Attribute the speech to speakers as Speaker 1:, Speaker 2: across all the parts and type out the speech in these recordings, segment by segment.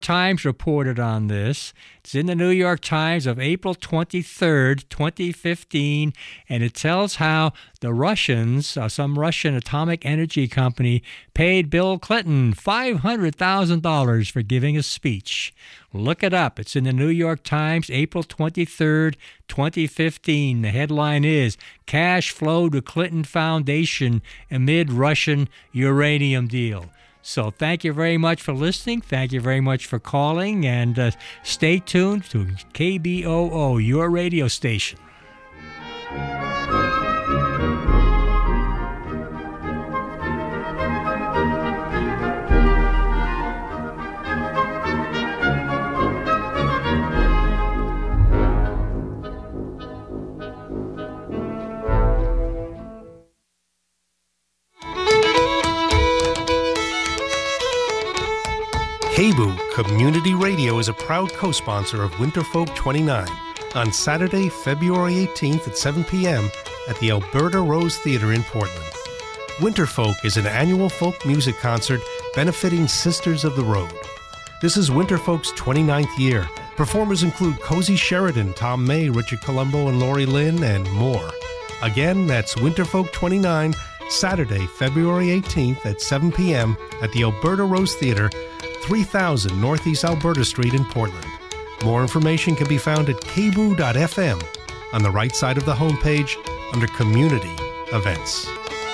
Speaker 1: Times reported on this. It's in the New York Times of April 23rd, 2015, and it tells how the Russians, some Russian atomic energy company, paid Bill Clinton $500,000 for giving a speech. Look it up. It's in the New York Times, April 23rd, 2015. The headline is, Cash Flow to Clinton Foundation Amid Russian Uranium Deal. So thank you very much for listening. Thank you very much for calling. And stay tuned to KBOO, your radio station.
Speaker 2: KBOO Community Radio is a proud co-sponsor of Winterfolk 29 on Saturday, February 18th at 7 p.m. at the Alberta Rose Theatre in Portland. Winterfolk is an annual folk music concert benefiting Sisters of the Road. This is Winterfolk's 29th year. Performers include Cozy Sheridan, Tom May, Richard Colombo, and Lori Lynn, and more. Again, that's Winterfolk 29, Saturday, February 18th at 7 p.m. at the Alberta Rose Theatre, 3000 Northeast Alberta Street in Portland. More information can be found at kboo.fm on the right side of the homepage under Community Events.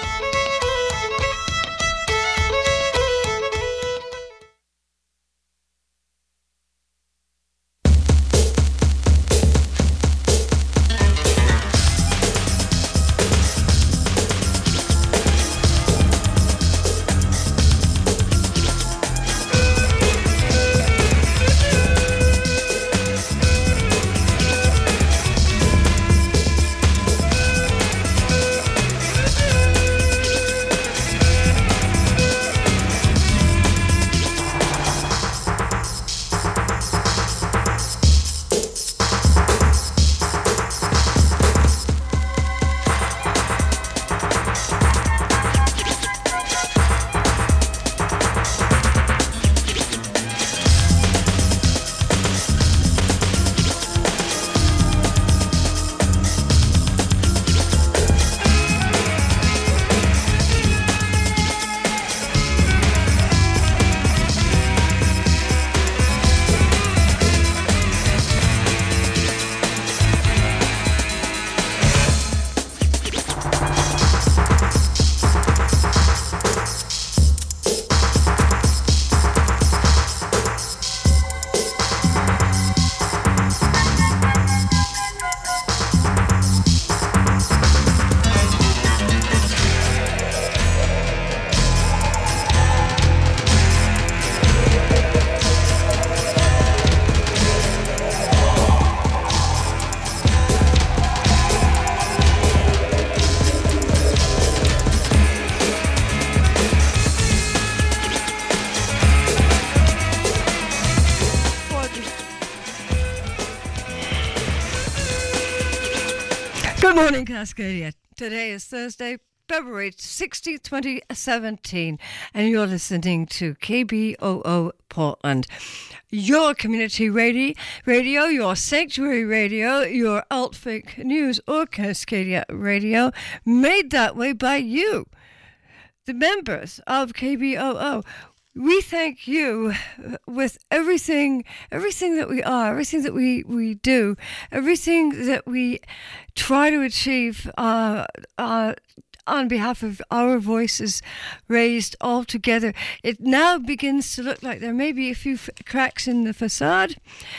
Speaker 3: Good morning, Cascadia. Today is Thursday, February 16th, 2017, and you're listening to KBOO Portland, your community radio, your sanctuary radio, your alt-fake news or Cascadia radio, made that way by you, the members of KBOO. We thank you with everything that we are, everything that we do, everything that we try to achieve on behalf of our voices raised all together. It now begins to look like there may be a few cracks in the facade.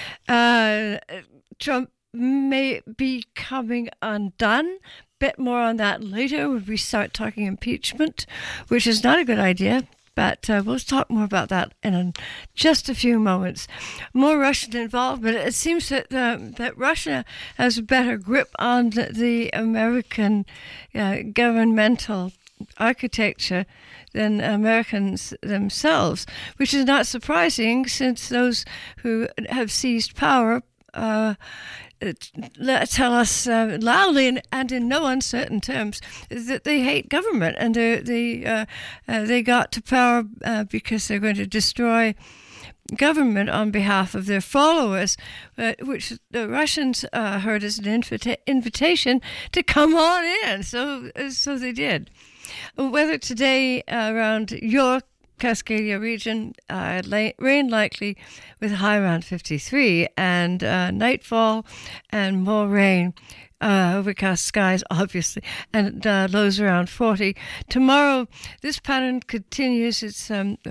Speaker 3: Trump may be coming undone. Bit more on that later when we start talking impeachment, which is not a good idea. But we'll talk more about that in just a few moments. More Russian involvement. It seems that Russia has a better grip on the American governmental architecture than Americans themselves, which is not surprising since those who have seized power tell us loudly and in no uncertain terms that they hate government, and they got to power because they're going to destroy government on behalf of their followers, which the Russians heard as an invitation to come on in. So they did. Weather today around your Cascadia region, rain likely with a high around 53, and nightfall and more rain. Overcast skies, obviously, and lows around 40. Tomorrow, this pattern continues. It's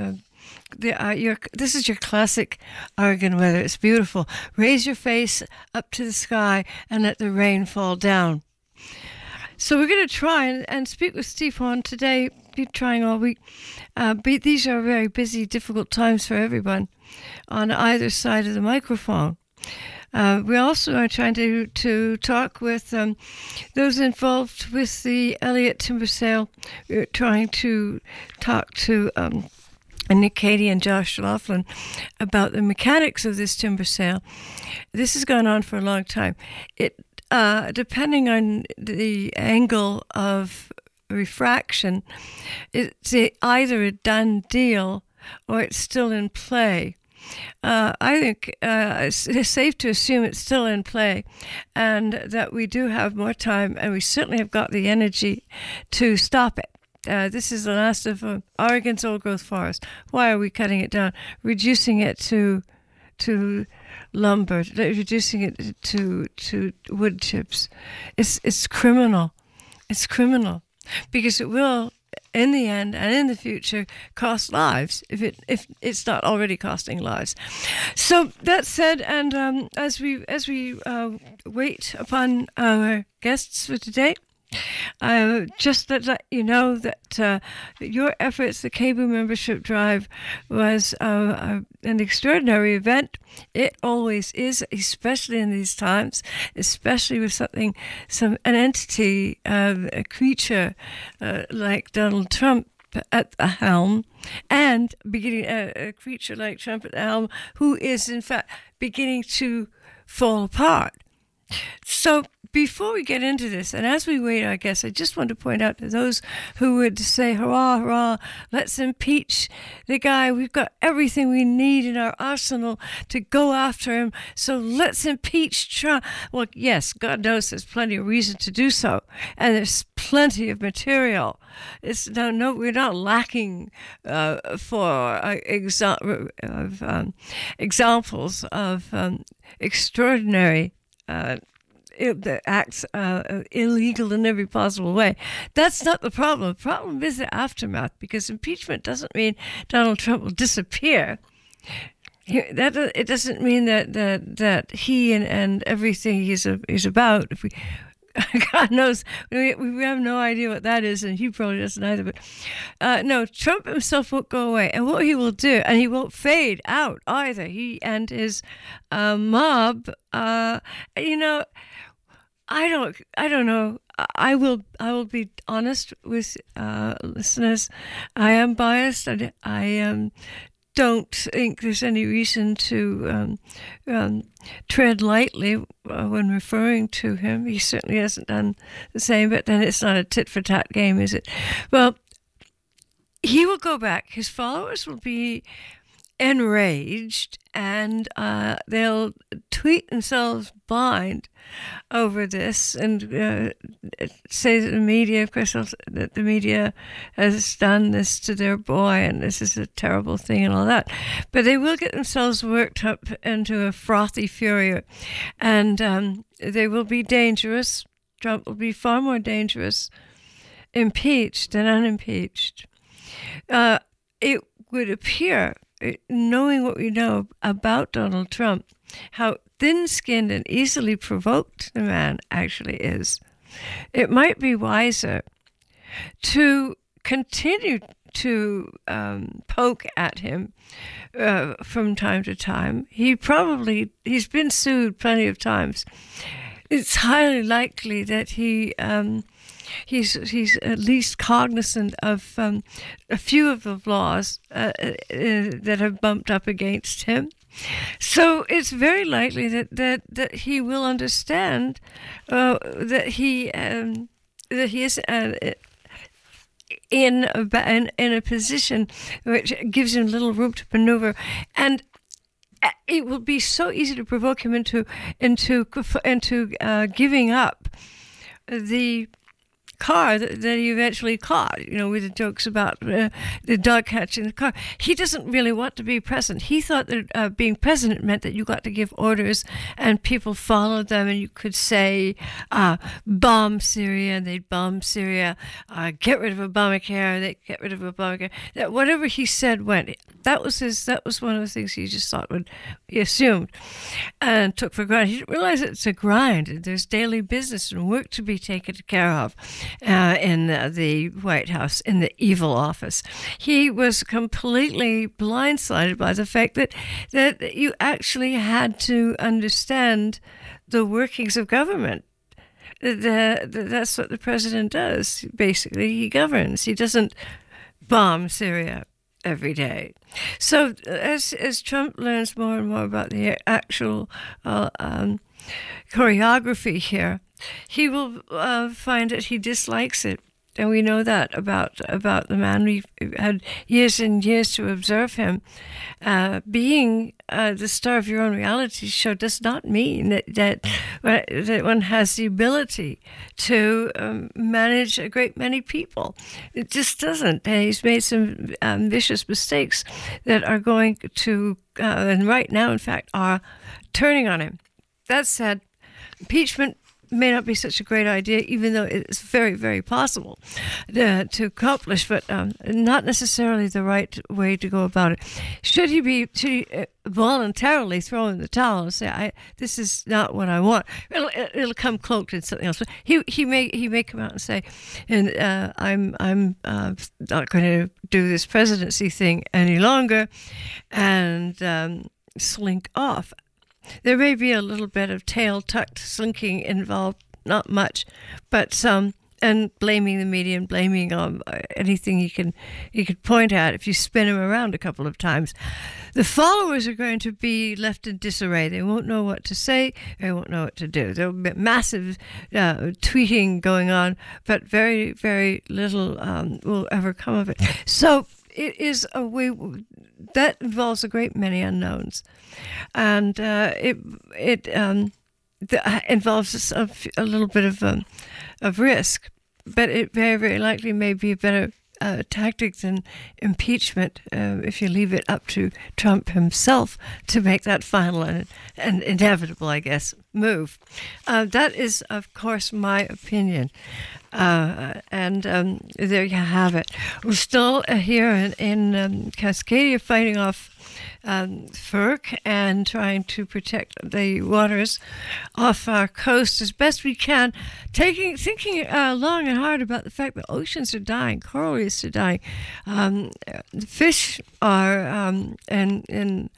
Speaker 3: this is your classic Oregon weather. It's beautiful. Raise your face up to the sky and let the rain fall down. So we're going to try and speak with Steve Horn today. Be trying all week. These are very busy, difficult times for everyone on either side of the microphone. We also are trying to talk with those involved with the Elliott timber sale. We're trying to talk to Nick Cady and Josh Laughlin about the mechanics of this timber sale. This has gone on for a long time. Depending on the angle of refraction, it's either a done deal or it's still in play. I think it's safe to assume it's still in play, and that we do have more time, and we certainly have got the energy to stop it. This is the last of Oregon's old-growth forest. Why are we cutting it down? Reducing it to lumber, reducing it to wood chips. It's criminal. It's criminal because it will, in the end and in the future, cost lives if it's not already costing lives. So that said, and as we wait upon our guests for today, just to let you know that your efforts, the KBOO membership drive, was an extraordinary event. It always is, especially in these times, especially with an entity, a creature like Donald Trump at the helm, and beginning a creature like Trump at the helm, who is in fact beginning to fall apart. So before we get into this, and as we wait, I guess I just want to point out to those who would say, hurrah, hurrah, let's impeach the guy. We've got everything we need in our arsenal to go after him, so let's impeach Trump. Well, yes, God knows there's plenty of reason to do so, and there's plenty of material. We're not lacking for examples of extraordinary the acts illegal in every possible way. That's not the problem. The problem is the aftermath, because impeachment doesn't mean Donald Trump will disappear. It doesn't mean that he and everything he's about. If we, God knows, we have no idea what that is, and he probably doesn't either. But no, Trump himself won't go away, and what he will do, and he won't fade out either. He and his mob. I don't know. I will be honest with listeners. I am biased. I don't think there's any reason to tread lightly when referring to him. He certainly hasn't done the same, but then it's not a tit-for-tat game, is it? Well, he will go back. His followers will be enraged, and they'll tweet themselves blind over this, and say that the media, of course, that the media has done this to their boy, and this is a terrible thing, and all that. But they will get themselves worked up into a frothy fury, and they will be dangerous. Trump will be far more dangerous impeached than unimpeached. It would appear, knowing what we know about Donald Trump, how thin-skinned and easily provoked the man actually is, it might be wiser to continue to poke at him from time to time. He's been sued plenty of times. It's highly likely that he's at least cognizant of a few of the laws that have bumped up against him. So it's very likely that he will understand that he is in a position which gives him little room to maneuver. And it will be so easy to provoke him into giving up the car that he eventually caught, with the jokes about the dog catching the car. He doesn't really want to be president. He thought that being president meant that you got to give orders and people followed them, and you could say, bomb Syria, and they'd bomb Syria, get rid of Obamacare, they'd get rid of Obamacare. That whatever he said went. That was one of the things he just he assumed and took for granted. He didn't realize it's a grind. There's daily business and work to be taken care of in the White House, in the evil office. He was completely blindsided by the fact that you actually had to understand the workings of government. That's what the president does, basically. He governs. He doesn't bomb Syria every day. So as Trump learns more and more about the actual choreography here, he will find that he dislikes it. And we know that about the man. We've had years and years to observe him. Being the star of your own reality show does not mean that one has the ability to manage a great many people. It just doesn't. And he's made some vicious mistakes that are going to, and right now, in fact, are turning on him. That said, impeachment may not be such a great idea, even though it's very, very possible to accomplish, but not necessarily the right way to go about it. Should he voluntarily throw in the towel and say, "This is not what I want"? It'll come cloaked in something else. But he may come out and say, "And I'm not going to do this presidency thing any longer," and slink off. There may be a little bit of tail-tucked slinking involved, not much, but some, and blaming the media and blaming anything you could point at if you spin him around a couple of times. The followers are going to be left in disarray. They won't know what to say. They won't know what to do. There will be massive tweeting going on, but very, very little will ever come of it. So it is a way that involves a great many unknowns, and it involves a little bit of risk, but it very, very likely may be a better tactic than impeachment if you leave it up to Trump himself to make that final and inevitable, I guess, move. That is, of course, my opinion. And there you have it. We're still here in Cascadia fighting off FERC and trying to protect the waters off our coast as best we can, thinking long and hard about the fact that oceans are dying, coral reefs are dying, fish are in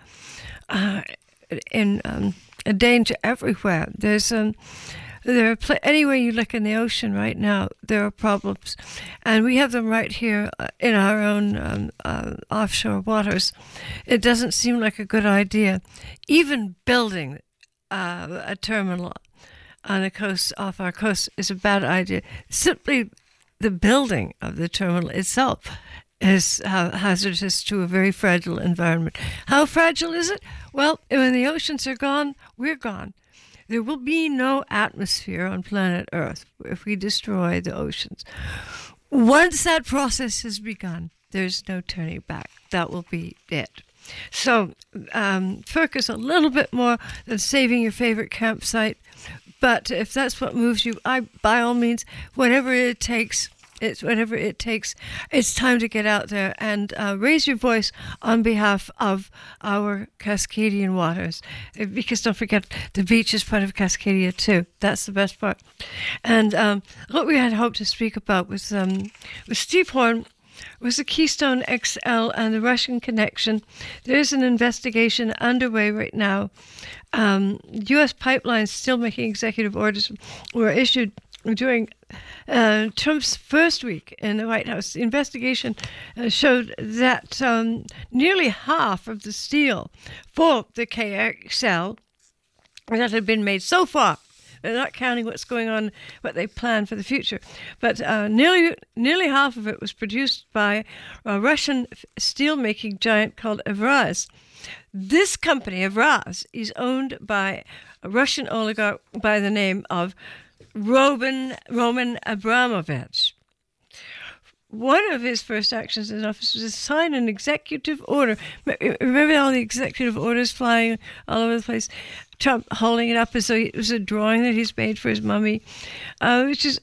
Speaker 3: danger everywhere. Anywhere you look in the ocean right now, there are problems. And we have them right here in our own offshore waters. It doesn't seem like a good idea. Even building a terminal on the coast, off our coast, is a bad idea. Simply the building of the terminal itself is hazardous to a very fragile environment. How fragile is it? Well, when the oceans are gone, we're gone. There will be no atmosphere on planet Earth if we destroy the oceans. Once that process has begun, there's no turning back. That will be it. So FERC is a little bit more than saving your favorite campsite, but if that's what moves you, by all means, whatever it takes, it's time to get out there and raise your voice on behalf of our Cascadian waters. Because don't forget, the beach is part of Cascadia too. That's the best part. And what we had hoped to speak about with Steve Horn was the Keystone XL and the Russian connection. There's an investigation underway right now. U.S. pipelines still making executive orders were issued during Trump's first week in the White House. The investigation showed that nearly half of the steel for the KXL that had been made so far, they're not counting what's going on, what they plan for the future, but nearly half of it was produced by a Russian steel-making giant called Evraz. This company of Raz is owned by a Russian oligarch by the name of Roman Abramovich. One of his first actions in office was to sign an executive order. Remember all the executive orders flying all over the place? Trump holding it up as though it was a drawing that he's made for his mummy. This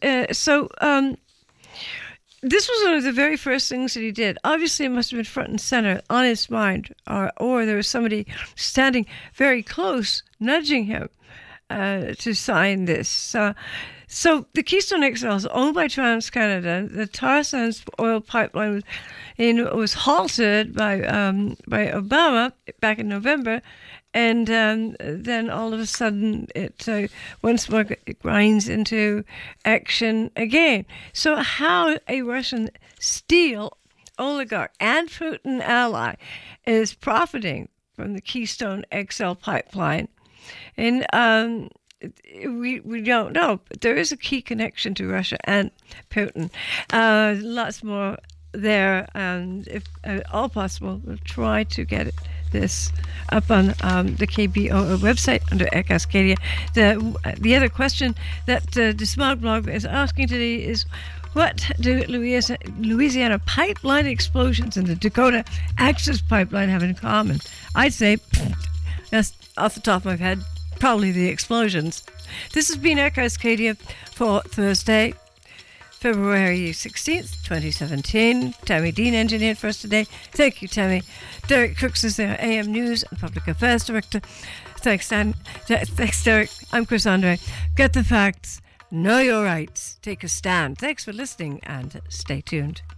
Speaker 3: was one of the very first things that he did. Obviously, it must have been front and center on his mind, or there was somebody standing very close, nudging him to sign this. So the Keystone XL is owned by TransCanada. The tar sands oil pipeline was halted by Obama back in November, and then all of a sudden it once more grinds into action again. So how a Russian steel oligarch and Putin ally is profiting from the Keystone XL pipeline, and we don't know, but there is a key connection to Russia and Putin. Lots more there, and if all possible, we'll try to get this up on the KBOO website under Cascadia. The other question that the Smog Blog is asking today is, what do Louisiana pipeline explosions and the Dakota Access Pipeline have in common? I'd say, that's off the top of my head, probably the explosions. This has been Cascadia for Thursday, February 16th, 2017. Tammy Dean engineered for us today. Thank you, Tammy. Derek Crooks is the AM News and Public Affairs Director. Thanks, Derek. I'm Chris Andre. Get the facts. Know your rights. Take a stand. Thanks for listening and stay tuned.